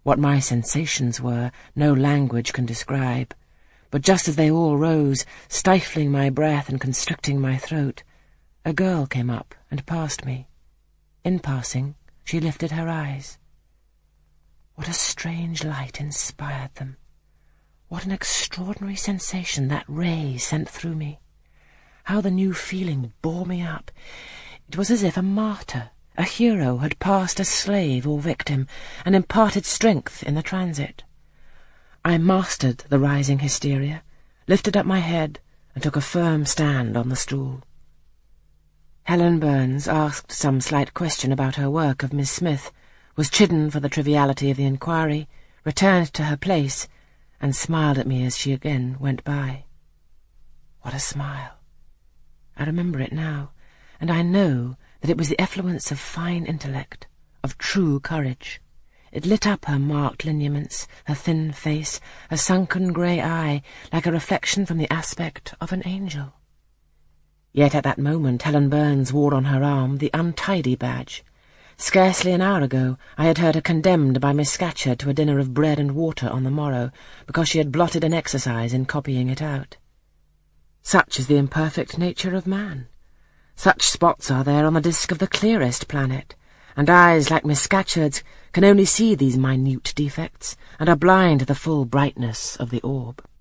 What my sensations were, no language can describe. But just as they all rose, stifling my breath and constricting my throat, a girl came up and passed me. In passing, she lifted her eyes. What a strange light inspired them! What an extraordinary sensation that ray sent through me! How the new feeling bore me up! It was as if a martyr, a hero, had passed as slave or victim, and imparted strength in the transit. I mastered the rising hysteria, lifted up my head, and took a firm stand on the stool. Helen Burns asked some slight question about her work of Miss Smith, was chidden for the triviality of the inquiry, returned to her place, and smiled at me as she again went by. What a smile! I remember it now, and I know that it was the effluence of fine intellect, of true courage. It lit up her marked lineaments, her thin face, her sunken grey eye, like a reflection from the aspect of an angel. Yet at that moment Helen Burns wore on her arm the untidy badge. Scarcely an hour ago I had heard her condemned by Miss Scatcherd to a dinner of bread and water on the morrow, because she had blotted an exercise in copying it out. Such is the imperfect nature of man. Such spots are there on the disk of the clearest planet, and eyes like Miss Scatcherd's can only see these minute defects, and are blind to the full brightness of the orb.